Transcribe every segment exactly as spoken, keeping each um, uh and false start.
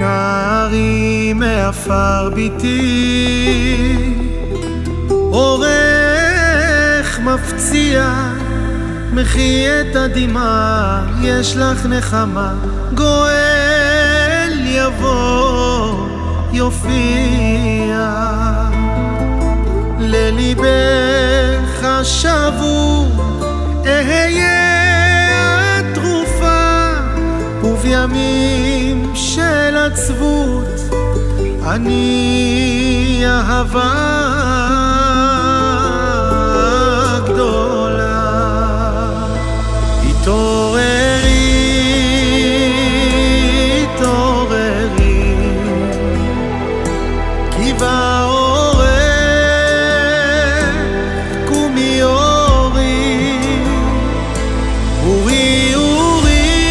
תנערי מעפר ביתי, אורך מפציע מחי את הדמעה, יש לך נחמה, גואל יבוא יופיע. לליבך שבור אהיה התרופה, ובימים של עצבות אני אהבה גדולה. התעוררי, התעוררי, כי באורך קומי אורי, אורי אורי,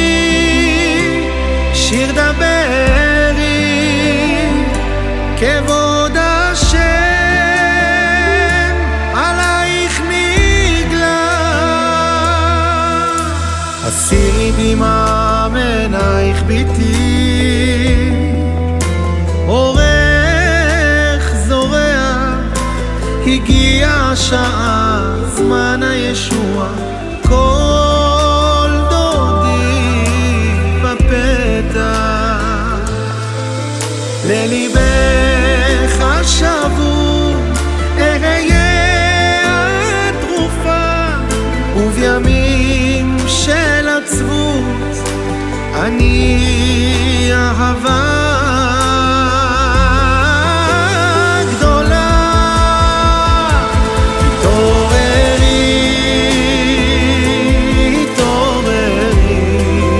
שיר דברי, כבוד השם עלייך נגלה. הסירי דמעה מעינייך ביתי, אורך זורע, הגיעה השעה, זמן הישוע, כל דודי בפתח. לליבך השבור אהיה התרופה, ובימים של עצבות אני אהבה גדולה. התעוררי, התעוררי,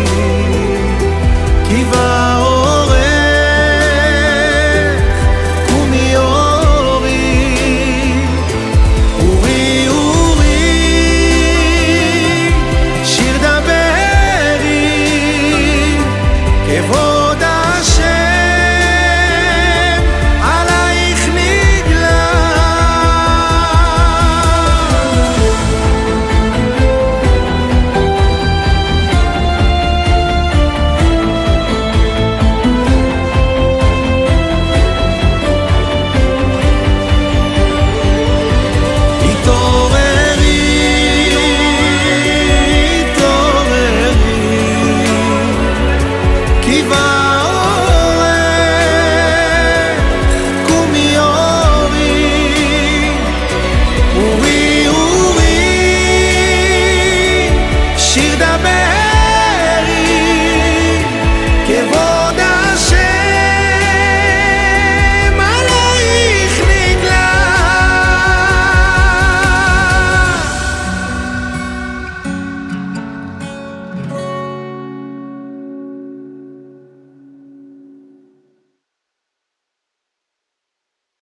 כי באורך קומי אורי, אורי אורי, שיר דברי, כבוד השם עלייך נגלה. התעוררי, התעוררי, כי